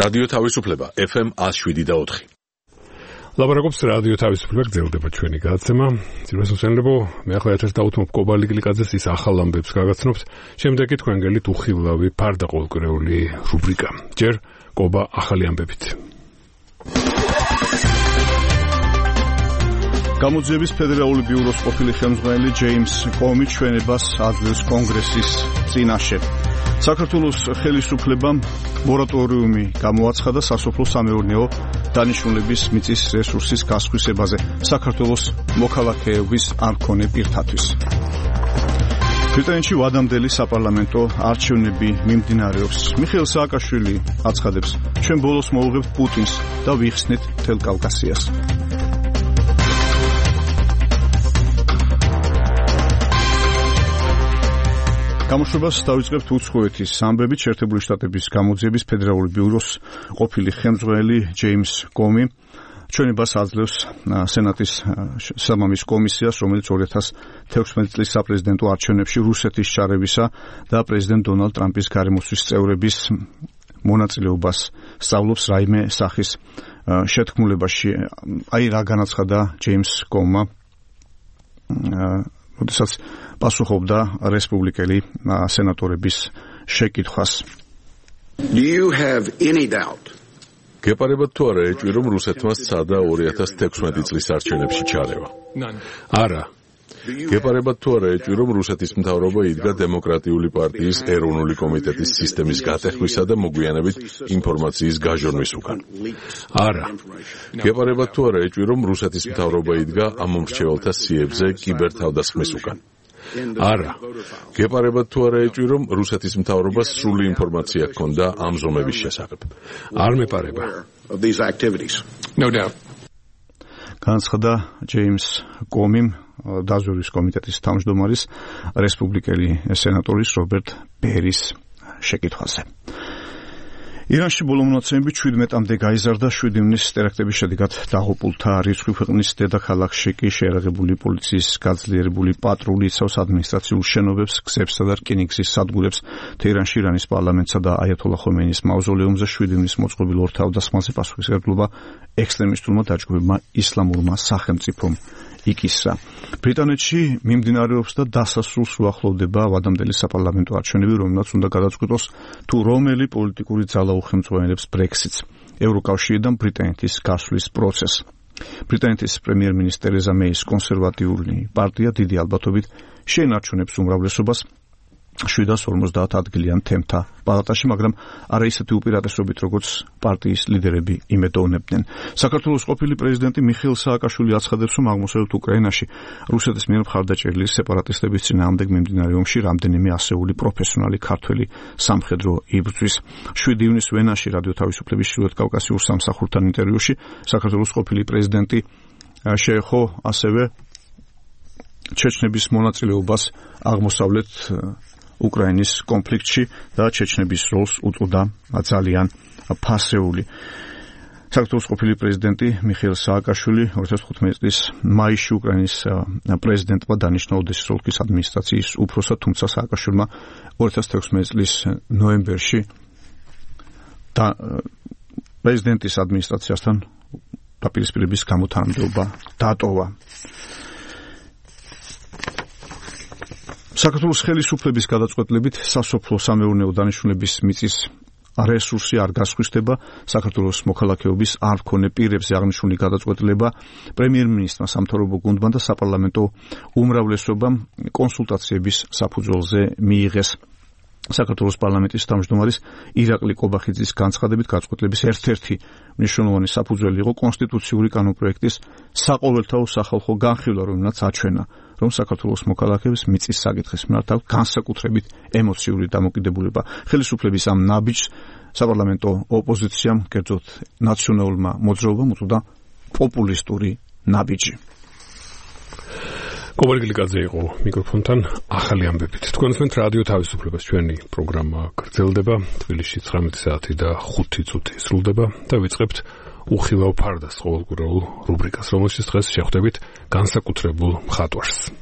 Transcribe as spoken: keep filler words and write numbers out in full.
რადიო თავისუფლება ეფ ემ one oh seven და four. ლაბორატორიის რადიო თავისუფლება გრძელდება ჩვენი გადაცემა. ძიროსმსენლებო, მე ახლა ერთ-ერთ დავუთმობ კობა ლიგლიკაძეს ის ახალ ამბებს გაგაცნობთ. შემდეგი თქვენ გელით უხილავი ფარდა ყოველკვირეული რუბრიკა. ჯერ კობა ახალი ამბებით. გამოძიების ფედერალური ბიუროს ყოფილი ხელმძღვანელი ჯეიმს კომი ჩვენებას აძლევს კონგრესის წინაშე. საქართველოს ხელისუფლებამ მორატორიუმი გამოაცხადა სასოფლო-სამეურნეო დანიშნულების მიწის რესურსის გასხვისებაზე საქართველოს მოქალაქეობის არ მქონე პირთათვის. ბრიტანეთში ვადამდელი საპარლამენტო არჩევნები მიმდინარეობს. მიხეილ სააკაშვილი აცხადებს, ჩვენ ბოლოს მოვუღებთ პუტინს და ვიხსნით მთელ კავკასიას. გამოშვებას დავიწყებთ უცხოეთის ამბებით. შეერთებული შტატების გამოძიების ფედერალური ბიუროს ყოფილი ხელმძღვანელი ჯეიმს კომი ჩვენებას აძლევს სენატის სამამის კომისიას, რომელიც two thousand sixteen წლის საპრეზიდენტო არჩევნებში რუსეთის ჩარევისა და პრეზიდენტ დონალდ ტრამპის გარემოსთვის წევრების მონაწილეობას სწავლობს რაიმე სახის შეთქმულებაში. აი რა განაცხადა ჯეიმს კომმა, როდესაც პასუხობდა რესპუბლიკელი სენატორების შეკითხვას. Do you have any doubt? გეპარებათ თუ არა ეჭვი, რომ რუსეთმა სცადა two thousand sixteen წლის არჩევნებში ჩარევა? არა. გეპარებათ თუ არა ეჭვი, რომ რუსეთის მთავრობა იდგა დემოკრატიული პარტიის ეროვნული კომიტეტის სისტემის გატეხვისა და მოგვიანებით ინფორმაციის გაჟონვის უკან? არა. გეპარებათ თუ არა ეჭვი, რომ რუსეთის მთავრობა იდგა ამ მომრჩეველთა სიებზე კიბერთავდასხმის უკან? არა. გეპარებათ თუ არა ეჭვი, რომ რუსეთის მთავრობას სრული ინფორმაცია ჰქონდა ამ ზომების შესახებ? არ მეპარება. No doubt. განაცხადა ჯეიმს კომიმ დაზვერვის კომიტეტის თავმჯდომარის რესპუბლიკელი სენატორის რობერტ ბერის შეკითხვაზე. ირანში ბოლო მონაცემებით seventeen-მდე გაიზარდა seven ივნის ტერაქტების შედეგად დაღუპულთა რიცხვი. ქვეყნის დედაქალაქში კი შეიარაღებული პოლიციის გაძლიერებული პატრული იცავს ადმინისტრაციულ შენობებს, გზებსა და რკინიგზის სადგურებს. თეირანში ირანის პარლამენტსა და აიათოლა ხომეინის მავზოლეუმზე seven ივნის მოწყობილ ორ თავდასხმაზე პასუხისმგებლობა ექსტრემისტულმა დაჯგუფებმა ისლამურმა სახელმწიფომ იკისრა. ბრიტანეთში მიმდინარეობს და დასასრულს უახლოვდება ვადამდელი საპარლამენტო არჩევნები, რომელმაც უნდა გადაწყვიტოს თუ რომელი პოლიტიკური ძალა უხელმძღვანელებს ბრექსიტს, ევროკავშირიდან ბრიტანეთის გასვლის პროცესს. ბრიტანეთის პრემიერ-მინისტრი ტერეზა მეის კონსერვატიული პარტია დიდი ალბათობით შეენარჩუნებს უმრავლესობას seven forty ადგილიან თემთა პალატაში, მაგრამ არა ისეთი უპირატესობით, როგორც პარტიის ლიდერები იმედოვნებდნენ. საქართველოს ყოფილი პრეზიდენტი მიხეილ სააკაშვილი აცხადებს, რომ აღმოსავლეთ უკრაინაში რუსეთის მიერ მხარდაჭერილი სეპარატისტების წინააღმდეგ მიმდინარე ომში რამდენიმე ასეული პროფესიონალი ქართველი სამხედრო იბრძვის. seven ივნის ვენაში რადიო თავისუფლების ჩრდილოეთ კავკასიურ სამსახურთან ინტერვიუში საქართველოს ყოფილი პრეზიდენტი შეეხო ასევე ჩეჩნების მონაწილეობას აღმოსავლეთ უკრაინის კონფლიქტში და ჩეჩნების როლს უწოდა ძალიან ფასეული. საქართველოს ყოფილი პრეზიდენტი მიხეილ სააკაშვილი two thousand fifteen წლის მაისში უკრაინის პრეზიდენტმა დანიშნა ოდესის ოლქის ადმინისტრაციის უფროსად, თუმცა სააკაშვილმა two thousand sixteen წლის ნოემბერში და პრეზიდენტის ადმინისტრაციასთან დაპირისპირების გამო თანამდებობა დატოვა. საქართველოს ხელისუფლების გადაწყვეტილებით სასოფლო-სამეურნეო დანიშნულების მიწის რესურსი არ გასხვისდება. საქართველოს მოქალაქეობის არ მქონე პირებზე აღნიშნული გადაწყვეტილება პრემიერ-მინისტრმა, სამთავრობო გუნდმა და საპარლამენტო უმრავლესობამ კონსულტაციების საფუძველზე მიიღეს. საქართველოს პარლამენტის თავმჯდომარის ირაკლი კობახიძის განცხადებით გადაწყვეტილების ერთ-ერთი მნიშვნელოვანი საფუძველი იყო კონსტიტუციური კანონპროექტის საყოველთაო სახალხო განხილვა, რომელმაც აჩვენა, რომ საქართველოს მოქალაქეებს მიწის საკითხის მიმართ აქვს განსაკუთრებით ემოციური დამოკიდებულება. ხელისუფლების ამ ნაბიჯს საპარლამენტო ოპოზიციამ, კერძოდ ნაციონალურმა მოძრაობამ უწოდა პოპულისტური ნაბიჯი. კობა ლიგლიკაძე იყო მიკროფონთან ახალი ამბებით. თქვენ უსმენთ რადიო თავისუფლებას, ჩვენი პროგრამა გრძელდება. თბილისში nineteen საათი და five წუთი სრულდება და ვიწყებთ უხილავ ფარდას ყოველკვირეულ რუბრიკას, რომელშიც დღეს შეხვდებით განსაკუთრებულ მხატვარს.